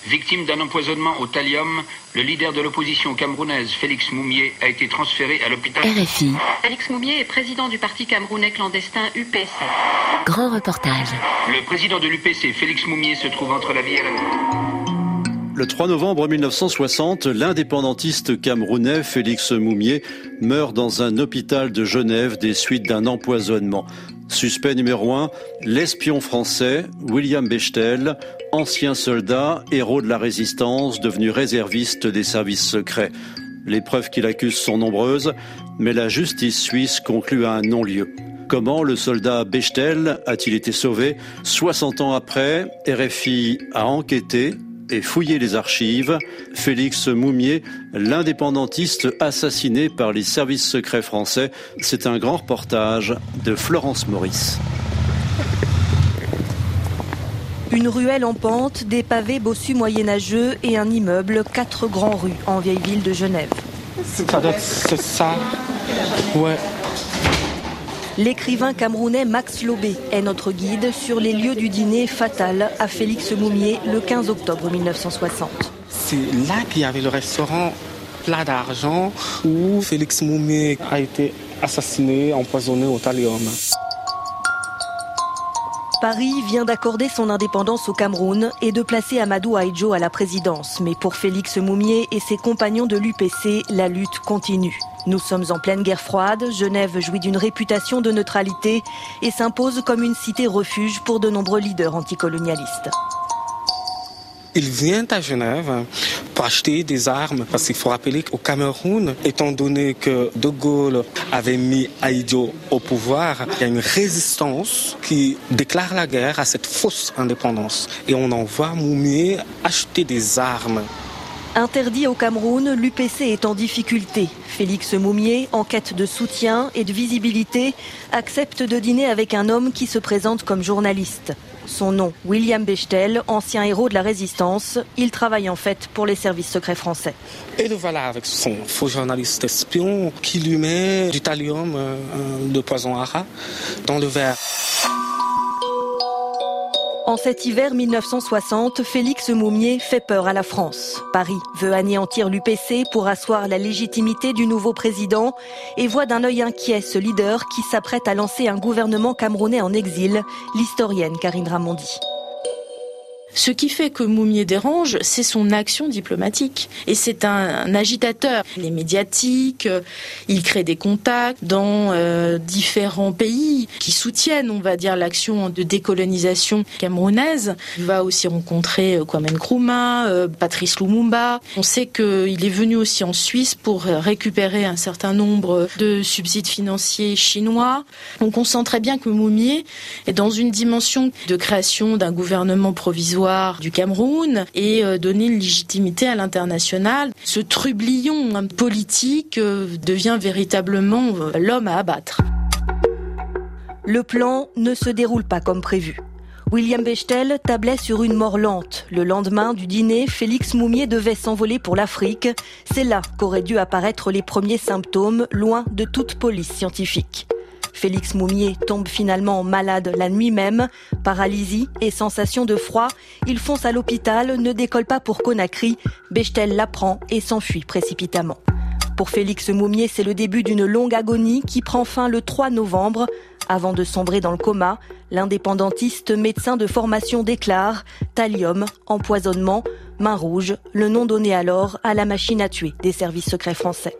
Victime d'un empoisonnement au thallium, le leader de l'opposition camerounaise, Félix Moumié, a été transféré à l'hôpital. RFI. Félix Moumié est président du parti camerounais clandestin UPC. Grand reportage. Le président de l'UPC, Félix Moumié, se trouve entre la vie et la mort. Le 3 novembre 1960, l'indépendantiste camerounais Félix Moumié meurt dans un hôpital de Genève des suites d'un empoisonnement. Suspect numéro 1, l'espion français William Bechtel, ancien soldat, héros de la résistance, devenu réserviste des services secrets. Les preuves qui l'accusent sont nombreuses, mais la justice suisse conclut à un non-lieu. Comment le soldat Bechtel a-t-il été sauvé ? 60 ans après, RFI a enquêté et fouillé les archives. Félix Moumié, l'indépendantiste assassiné par les services secrets français. C'est un grand reportage de Florence Maurice. Une ruelle en pente, des pavés bossus moyenâgeux et un immeuble, 4 grands rues en vieille ville de Genève. C'est ça, ouais. L'écrivain camerounais Max Lobé est notre guide sur les lieux du dîner fatal à Félix Moumié le 15 octobre 1960. C'est là qu'il y avait le restaurant Plat d'Argent où Félix Moumié a été assassiné, empoisonné au thallium. Paris vient d'accorder son indépendance au Cameroun et de placer Amadou Ahidjo à la présidence. Mais pour Félix Moumié et ses compagnons de l'UPC, la lutte continue. Nous sommes en pleine guerre froide, Genève jouit d'une réputation de neutralité et s'impose comme une cité refuge pour de nombreux leaders anticolonialistes. Il vient à Genève pour acheter des armes, parce qu'il faut rappeler qu'au Cameroun, étant donné que De Gaulle avait mis Ahidjo au pouvoir, il y a une résistance qui déclare la guerre à cette fausse indépendance. Et on envoie Moumié acheter des armes. Interdit au Cameroun, l'UPC est en difficulté. Félix Moumié, en quête de soutien et de visibilité, accepte de dîner avec un homme qui se présente comme journaliste. Son nom, William Bechtel, ancien héros de la résistance. Il travaille en fait pour les services secrets français. Et le voilà avec son faux journaliste espion qui lui met du thallium, de poison à rat, dans le verre. En cet hiver 1960, Félix Moumié fait peur à la France. Paris veut anéantir l'UPC pour asseoir la légitimité du nouveau président et voit d'un œil inquiet ce leader qui s'apprête à lancer un gouvernement camerounais en exil, l'historienne Karine Ramondi. Ce qui fait que Moumié dérange, c'est son action diplomatique. Et c'est un agitateur. Il est médiatique, il crée des contacts dans différents pays qui soutiennent, on va dire, l'action de décolonisation camerounaise. Il va aussi rencontrer Kwame Nkrumah, Patrice Lumumba. On sait qu'il est venu aussi en Suisse pour récupérer un certain nombre de subsides financiers chinois. Donc on sent très bien que Moumié est dans une dimension de création d'un gouvernement provisoire du Cameroun et donner une légitimité à l'international. Ce trublion politique devient véritablement l'homme à abattre. Le plan ne se déroule pas comme prévu. William Bechtel tablait sur une mort lente. Le lendemain du dîner, Félix Moumié devait s'envoler pour l'Afrique. C'est là qu'auraient dû apparaître les premiers symptômes, loin de toute police scientifique. Félix Moumié tombe finalement malade la nuit même. Paralysie et sensation de froid. Il fonce à l'hôpital, ne décolle pas pour Conakry. Bechtel l'apprend et s'enfuit précipitamment. Pour Félix Moumié, c'est le début d'une longue agonie qui prend fin le 3 novembre. Avant de sombrer dans le coma, l'indépendantiste médecin de formation déclare « Thallium, empoisonnement, main rouge », le nom donné alors à la machine à tuer des services secrets français.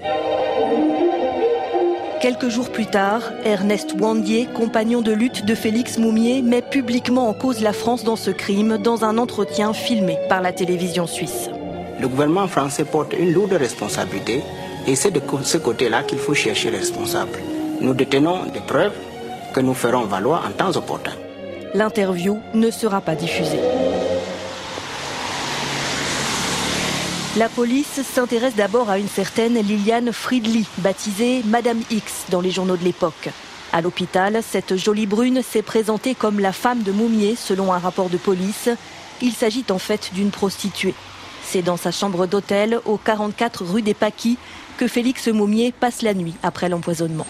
Quelques jours plus tard, Ernest Ouandié, compagnon de lutte de Félix Moumié, met publiquement en cause la France dans ce crime dans un entretien filmé par la télévision suisse. Le gouvernement français porte une lourde responsabilité et c'est de ce côté-là qu'il faut chercher les responsables. Nous détenons des preuves que nous ferons valoir en temps opportun. L'interview ne sera pas diffusée. La police s'intéresse d'abord à une certaine Liliane Friedli, baptisée Madame X dans les journaux de l'époque. À l'hôpital, cette jolie brune s'est présentée comme la femme de Moumié, selon un rapport de police. Il s'agit en fait d'une prostituée. C'est dans sa chambre d'hôtel, au 44 rue des Paquis, que Félix Moumié passe la nuit après l'empoisonnement.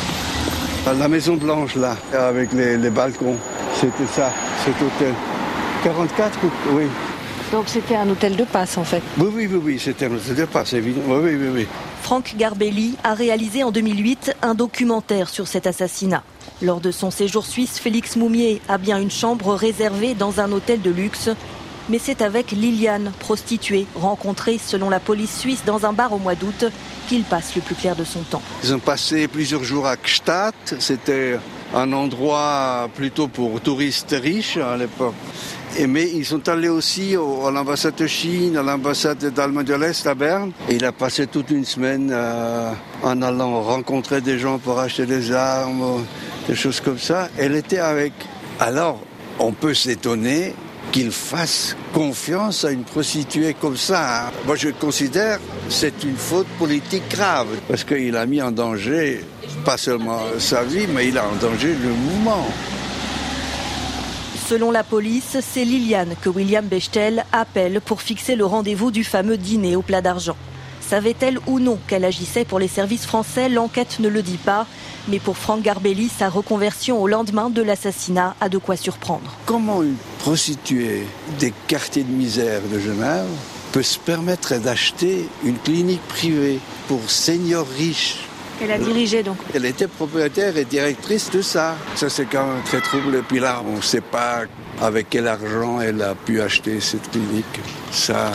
La Maison Blanche, là, avec les balcons, c'était ça, cet hôtel. 44, oui. Donc c'était un hôtel de passe en fait. Oui, c'était un hôtel de passe, évidemment. Oui. Franck Garbelli a réalisé en 2008 un documentaire sur cet assassinat. Lors de son séjour suisse, Félix Moumié a bien une chambre réservée dans un hôtel de luxe. Mais c'est avec Liliane, prostituée, rencontrée selon la police suisse dans un bar au mois d'août, qu'il passe le plus clair de son temps. Ils ont passé plusieurs jours à Gstaad. C'était un endroit plutôt pour touristes riches à l'époque. Mais ils sont allés aussi à l'ambassade de Chine, à l'ambassade d'Allemagne de l'Est à Berne. Et il a passé toute une semaine en allant rencontrer des gens pour acheter des armes, des choses comme ça. Elle était avec. Alors, on peut s'étonner qu'il fasse confiance à une prostituée comme ça. Moi, je considère que c'est une faute politique grave, parce qu'il a mis en danger, pas seulement sa vie, mais il a en danger le mouvement. Selon la police, c'est Liliane que William Bechtel appelle pour fixer le rendez-vous du fameux dîner au plat d'argent. Savait-elle ou non qu'elle agissait pour les services français? L'enquête ne le dit pas. Mais pour Franck Garbelli, sa reconversion au lendemain de l'assassinat a de quoi surprendre. Comment une prostituée des quartiers de misère de Genève peut se permettre d'acheter une clinique privée pour seniors riches? Elle a dirigé donc. Elle était propriétaire et directrice de ça. Ça, c'est quand même très trouble. Et puis là, on ne sait pas avec quel argent elle a pu acheter cette clinique. Ça...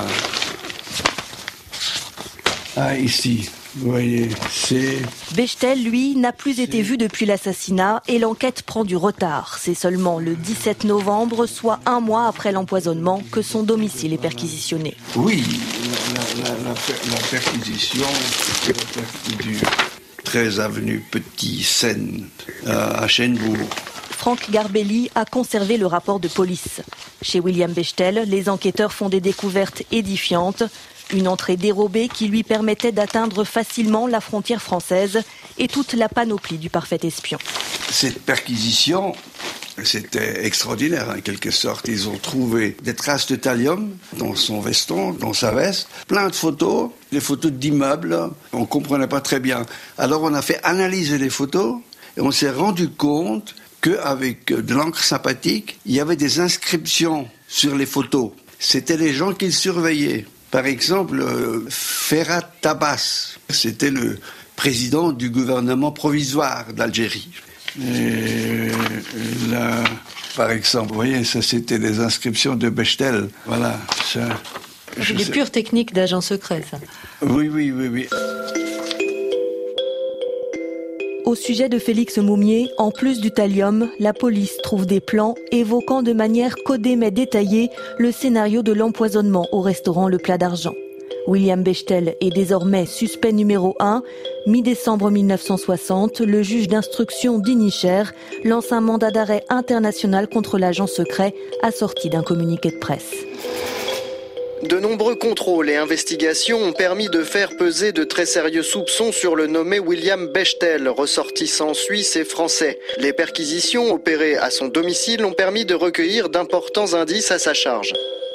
Ah, ici, vous voyez, c'est... Bechtel, lui, n'a plus été vu depuis l'assassinat et l'enquête prend du retard. C'est seulement le 17 novembre, soit un mois après l'empoisonnement, que son domicile est perquisitionné. Oui, la perquisition, c'était la perquisition. 13 avenue Petit Seine, à Chênebourg. Franck Garbelli a conservé le rapport de police. Chez William Bechtel, les enquêteurs font des découvertes édifiantes. Une entrée dérobée qui lui permettait d'atteindre facilement la frontière française et toute la panoplie du parfait espion. Cette perquisition, c'était extraordinaire en quelque sorte. Ils ont trouvé des traces de thallium dans son veston, dans sa veste, plein de photos, des photos d'immeubles. On ne comprenait pas très bien. Alors on a fait analyser les photos et on s'est rendu compte qu'avec de l'encre sympathique, il y avait des inscriptions sur les photos. C'était les gens qu'ils surveillaient. Par exemple, Ferhat Tabas, c'était le président du gouvernement provisoire d'Algérie. Et là, par exemple, vous voyez, ça c'était des inscriptions de Bechtel. Voilà, ça. C'est des pures techniques d'agent secret, ça. Oui. Au sujet de Félix Moumié, en plus du thallium, la police trouve des plans évoquant de manière codée mais détaillée le scénario de l'empoisonnement au restaurant Le Plat d'Argent. William Bechtel est désormais suspect numéro 1. Mi-décembre 1960, le juge d'instruction d'Inicher lance un mandat d'arrêt international contre l'agent secret assorti d'un communiqué de presse. De nombreux contrôles et investigations ont permis de faire peser de très sérieux soupçons sur le nommé William Bechtel, ressortissant suisse et français. Les perquisitions opérées à son domicile ont permis de recueillir d'importants indices à sa charge.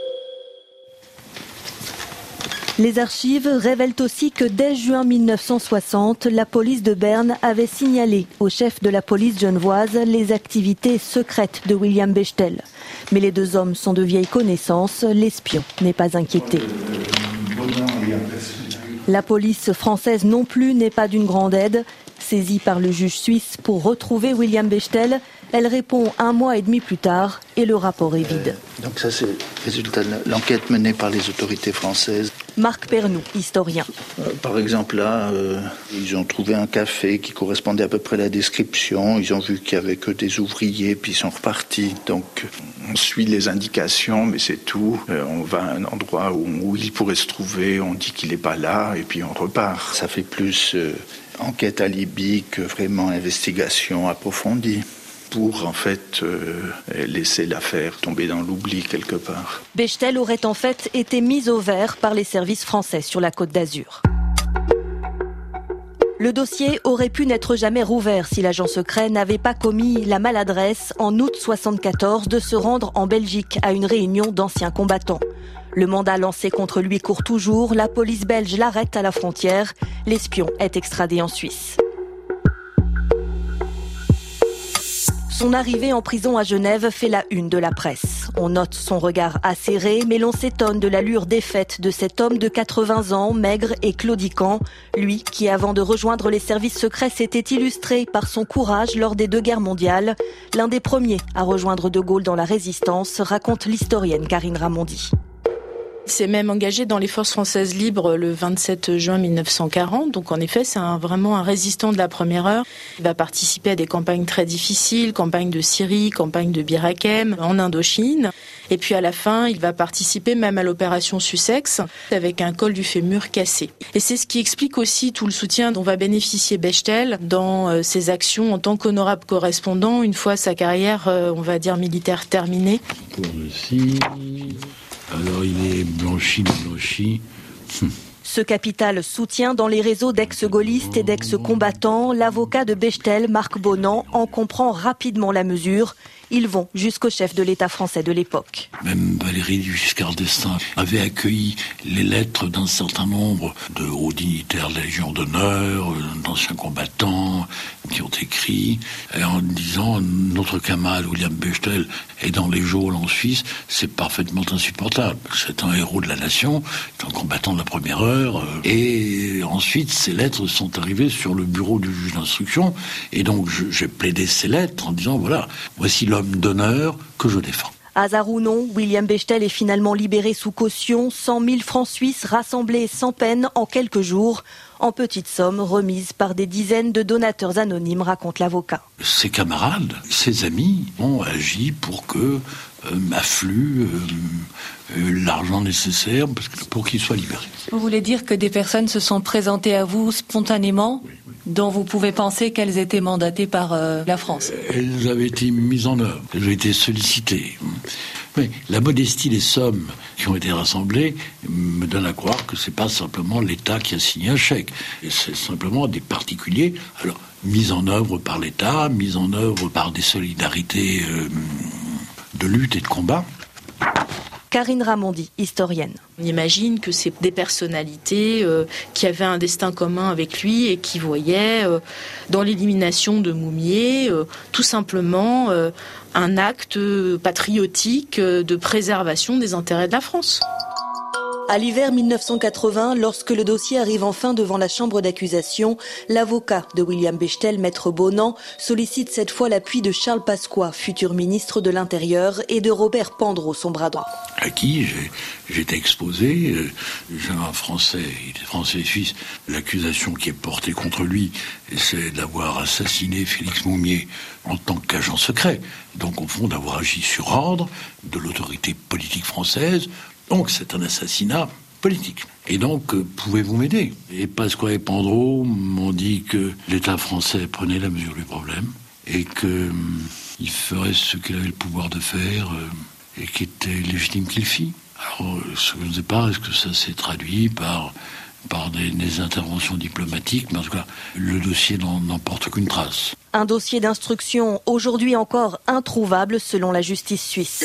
Les archives révèlent aussi que dès juin 1960, la police de Berne avait signalé au chef de la police genevoise les activités secrètes de William Bechtel. Mais les deux hommes sont de vieilles connaissances, l'espion n'est pas inquiété. La police française non plus n'est pas d'une grande aide. Saisie par le juge suisse pour retrouver William Bechtel, elle répond 1 mois et demi plus tard et le rapport est vide. Donc ça c'est le résultat de l'enquête menée par les autorités françaises. Marc Pernoud, historien. Par exemple là, ils ont trouvé un café qui correspondait à peu près à la description. Ils ont vu qu'il n'y avait que des ouvriers puis ils sont repartis. Donc on suit les indications mais c'est tout. On va à un endroit où il pourrait se trouver, on dit qu'il n'est pas là et puis on repart. Ça fait plus enquête alibi que vraiment investigation approfondie pour en fait laisser l'affaire tomber dans l'oubli quelque part. Bechtel aurait en fait été mis au vert par les services français sur la Côte d'Azur. Le dossier aurait pu n'être jamais rouvert si l'agent secret n'avait pas commis la maladresse en août 1974 de se rendre en Belgique à une réunion d'anciens combattants. Le mandat lancé contre lui court toujours, la police belge l'arrête à la frontière, l'espion est extradé en Suisse. Son arrivée en prison à Genève fait la une de la presse. On note son regard acéré, mais l'on s'étonne de l'allure défaite de cet homme de 80 ans, maigre et claudiquant. Lui qui, avant de rejoindre les services secrets, s'était illustré par son courage lors des 2 guerres mondiales. L'un des premiers à rejoindre De Gaulle dans la Résistance, raconte l'historienne Karine Ramondi. Il s'est même engagé dans les forces françaises libres le 27 juin 1940. Donc en effet, c'est vraiment un résistant de la première heure. Il va participer à des campagnes très difficiles, campagne de Syrie, campagne de Bir Hakeim, en Indochine. Et puis à la fin, il va participer même à l'opération Sussex avec un col du fémur cassé. Et c'est ce qui explique aussi tout le soutien dont va bénéficier Bechtel dans ses actions en tant qu'honorable correspondant une fois sa carrière, on va dire, militaire terminée. Alors il est blanchi. Ce capital soutien dans les réseaux d'ex-gaullistes et d'ex-combattants, l'avocat de Bechtel, Marc Bonan, en comprend rapidement la mesure. Ils vont jusqu'au chef de l'État français de l'époque. Même Valéry Giscard d'Estaing avait accueilli les lettres d'un certain nombre de hauts dignitaires de la Légion d'honneur, d'anciens combattants, qui ont écrit en disant « Notre camarade William Bechtel est dans les geôles en Suisse, c'est parfaitement insupportable. C'est un héros de la nation, c'est un combattant de la première heure. » Et ensuite, ces lettres sont arrivées sur le bureau du juge d'instruction. Et donc, j'ai plaidé ces lettres en disant « Voilà, voici l'homme d'honneur que je défends. » Hasard ou non, William Bechtel est finalement libéré sous caution, 100 000 francs suisses rassemblés sans peine en quelques jours, en petites sommes remises par des dizaines de donateurs anonymes, raconte l'avocat. Ses camarades, ses amis ont agi pour que afflue l'argent nécessaire pour qu'il soit libéré. Vous voulez dire que des personnes se sont présentées à vous spontanément, oui. Dont vous pouvez penser qu'elles étaient mandatées par la France? Elles avaient été mises en œuvre, elles ont été sollicitées. Mais la modestie des sommes qui ont été rassemblées me donne à croire que c'est pas simplement l'État qui a signé un chèque, c'est simplement des particuliers. Alors, mise en œuvre par l'État, mise en œuvre par des solidarités de lutte et de combat. Karine Ramondi, historienne. On imagine que c'est des personnalités qui avaient un destin commun avec lui et qui voyaient dans l'élimination de Moumié tout simplement un acte patriotique de préservation des intérêts de la France. À l'hiver 1980, lorsque le dossier arrive enfin devant la chambre d'accusation, l'avocat de William Bechtel, maître Bonan, sollicite cette fois l'appui de Charles Pasqua, futur ministre de l'Intérieur, et de Robert Pandreau, son bras droit. À qui j'étais exposé, j'ai un Français, il est français et suisse, l'accusation qui est portée contre lui, c'est d'avoir assassiné Félix Moumié en tant qu'agent secret, donc au fond d'avoir agi sur ordre de l'autorité politique française. Donc c'est un assassinat politique. Et donc, pouvez-vous m'aider? Et Pasqua et Pandreau m'ont dit que l'État français prenait la mesure du problème et qu'il ferait ce qu'il avait le pouvoir de faire et qui était légitime qu'il fit. Alors, ce que je ne sais pas, est-ce que ça s'est traduit par des interventions diplomatiques, mais en tout cas, le dossier n'en porte qu'une trace. Un dossier d'instruction aujourd'hui encore introuvable selon la justice suisse.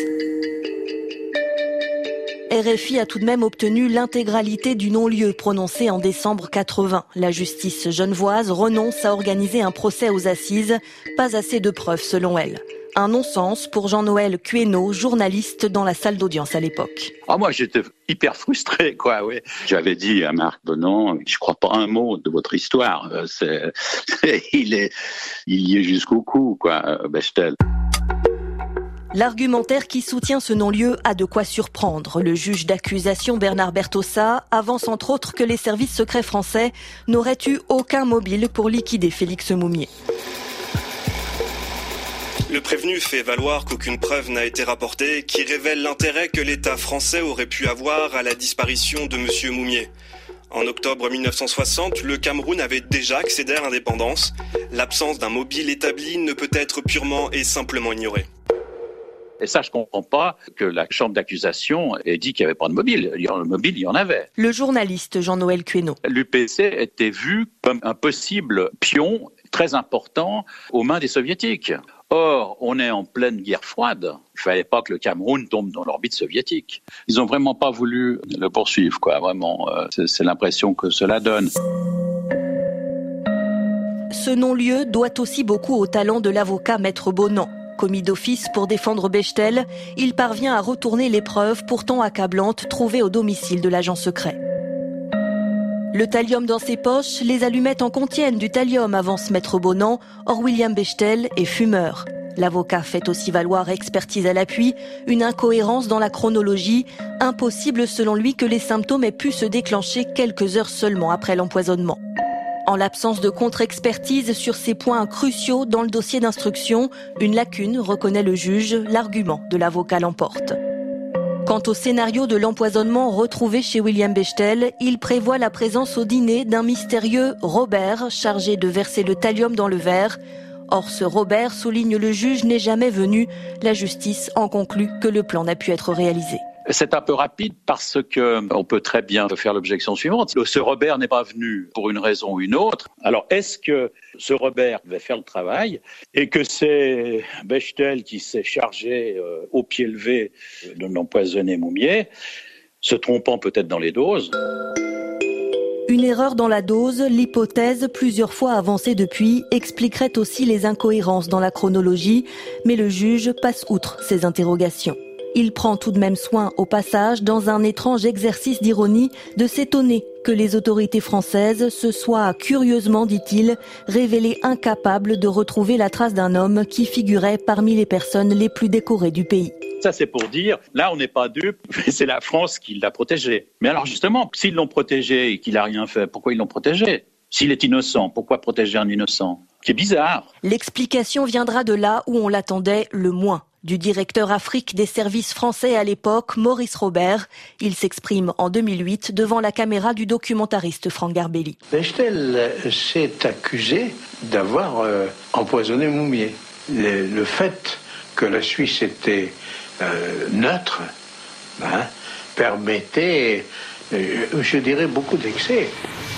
RFI a tout de même obtenu l'intégralité du non-lieu prononcé en décembre 80. La justice genevoise renonce à organiser un procès aux assises. Pas assez de preuves selon elle. Un non-sens pour Jean-Noël Quéneau, journaliste dans la salle d'audience à l'époque. Moi, j'étais hyper frustré, quoi. Oui. J'avais dit à Marc Bonan, je crois pas un mot de votre histoire. Il y est jusqu'au cou, quoi, Bechtel. L'argumentaire qui soutient ce non-lieu a de quoi surprendre. Le juge d'accusation Bernard Bertossa avance entre autres que les services secrets français n'auraient eu aucun mobile pour liquider Félix Moumié. Le prévenu fait valoir qu'aucune preuve n'a été rapportée qui révèle l'intérêt que l'État français aurait pu avoir à la disparition de M. Moumié. En octobre 1960, le Cameroun avait déjà accédé à l'indépendance. L'absence d'un mobile établi ne peut être purement et simplement ignorée. Et ça, je comprends pas que la chambre d'accusation ait dit qu'il n'y avait pas de mobile. Le mobile, il y en avait. Le journaliste Jean-Noël Quéneau. L'UPC était vu comme un possible pion très important aux mains des Soviétiques. Or, on est en pleine guerre froide. Il fallait pas que le Cameroun tombe dans l'orbite soviétique. Ils ont vraiment pas voulu le poursuivre, quoi. Vraiment, c'est l'impression que cela donne. Ce non-lieu doit aussi beaucoup au talent de l'avocat maître Bonan. Commis d'office pour défendre Bechtel, il parvient à retourner les preuves pourtant accablantes trouvées au domicile de l'agent secret. Le thallium dans ses poches, les allumettes en contiennent du thallium, avance Maître Bonan. Or William Bechtel est fumeur. L'avocat fait aussi valoir, expertise à l'appui, une incohérence dans la chronologie. Impossible selon lui que les symptômes aient pu se déclencher quelques heures seulement après l'empoisonnement. En l'absence de contre-expertise sur ces points cruciaux dans le dossier d'instruction, une lacune, reconnaît le juge, l'argument de l'avocat l'emporte. Quant au scénario de l'empoisonnement retrouvé chez William Bechtel, il prévoit la présence au dîner d'un mystérieux Robert chargé de verser le thallium dans le verre. Or, ce Robert, souligne le juge, n'est jamais venu. La justice en conclut que le plan n'a pu être réalisé. C'est un peu rapide parce que on peut très bien faire l'objection suivante. Ce Robert n'est pas venu pour une raison ou une autre. Alors, est-ce que ce Robert devait faire le travail et que c'est Bechtel qui s'est chargé au pied levé de l'empoisonner Moumié, se trompant peut-être dans les doses? Une erreur dans la dose, l'hypothèse, plusieurs fois avancée depuis, expliquerait aussi les incohérences dans la chronologie, mais le juge passe outre ces interrogations. Il prend tout de même soin, au passage, dans un étrange exercice d'ironie, de s'étonner que les autorités françaises se soient, curieusement, dit-il, révélées incapables de retrouver la trace d'un homme qui figurait parmi les personnes les plus décorées du pays. Ça, c'est pour dire, là, on n'est pas dupes, c'est la France qui l'a protégé. Mais alors, justement, s'ils l'ont protégé et qu'il n'a rien fait, pourquoi ils l'ont protégé? S'il est innocent, pourquoi protéger un innocent? C'est bizarre. L'explication viendra de là où on l'attendait le moins. Du directeur Afrique des services français à l'époque, Maurice Robert. Il s'exprime en 2008 devant la caméra du documentariste Franck Garbelli. Bechtel s'est accusé d'avoir empoisonné Moumié. Le fait que la Suisse était neutre permettait, je dirais, beaucoup d'excès.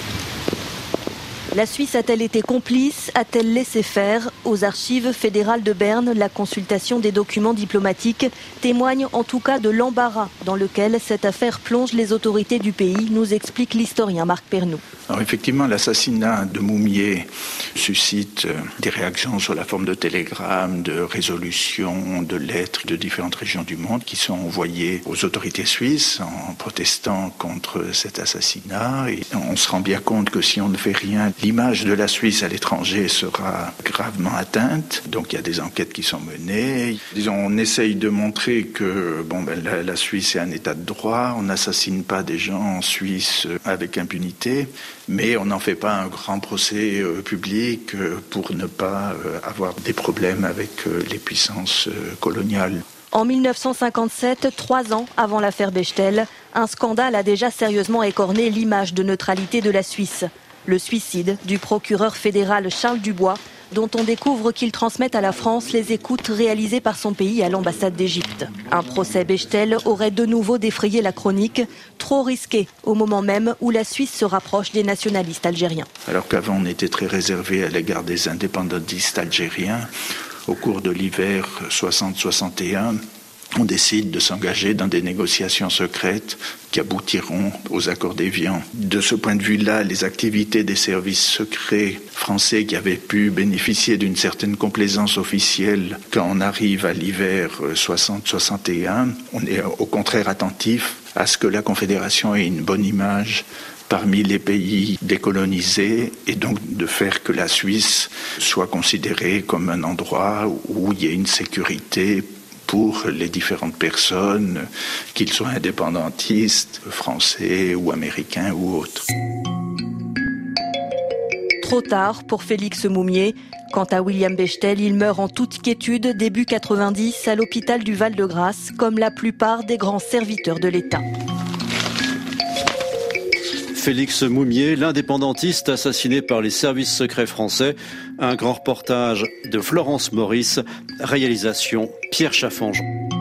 La Suisse a-t-elle été complice? A-t-elle laissé faire? Aux archives fédérales de Berne, la consultation des documents diplomatiques témoigne en tout cas de l'embarras dans lequel cette affaire plonge les autorités du pays, nous explique l'historien Marc Pernoud. Alors effectivement, l'assassinat de Moumié suscite des réactions sur la forme de télégrammes, de résolutions, de lettres de différentes régions du monde qui sont envoyées aux autorités suisses en protestant contre cet assassinat. Et on se rend bien compte que si on ne fait rien, l'image de la Suisse à l'étranger sera gravement atteinte. Donc il y a des enquêtes qui sont menées. Disons, on essaye de montrer que la Suisse est un état de droit. On n'assassine pas des gens en Suisse avec impunité. Mais on n'en fait pas un grand procès public pour ne pas avoir des problèmes avec les puissances coloniales. En 1957, 3 ans avant l'affaire Bechtel, un scandale a déjà sérieusement écorné l'image de neutralité de la Suisse. Le suicide du procureur fédéral Charles Dubois, dont on découvre qu'il transmet à la France les écoutes réalisées par son pays à l'ambassade d'Égypte. Un procès Bechtel aurait de nouveau défrayé la chronique, trop risqué au moment même où la Suisse se rapproche des nationalistes algériens. Alors qu'avant on était très réservé à l'égard des indépendantistes algériens, au cours de l'hiver 60-61, on décide de s'engager dans des négociations secrètes qui aboutiront aux accords d'Évian. De ce point de vue-là, les activités des services secrets français qui avaient pu bénéficier d'une certaine complaisance officielle quand on arrive à l'hiver 60-61, on est au contraire attentif à ce que la Confédération ait une bonne image parmi les pays décolonisés et donc de faire que la Suisse soit considérée comme un endroit où il y ait une sécurité pour les différentes personnes, qu'ils soient indépendantistes, français ou américains ou autres. Trop tard pour Félix Moumié. Quant à William Bechtel, il meurt en toute quiétude début 90 à l'hôpital du Val-de-Grâce, comme la plupart des grands serviteurs de l'État. Félix Moumié, l'indépendantiste assassiné par les services secrets français. Un grand reportage de Florence Maurice, réalisation Pierre Chaffanjon.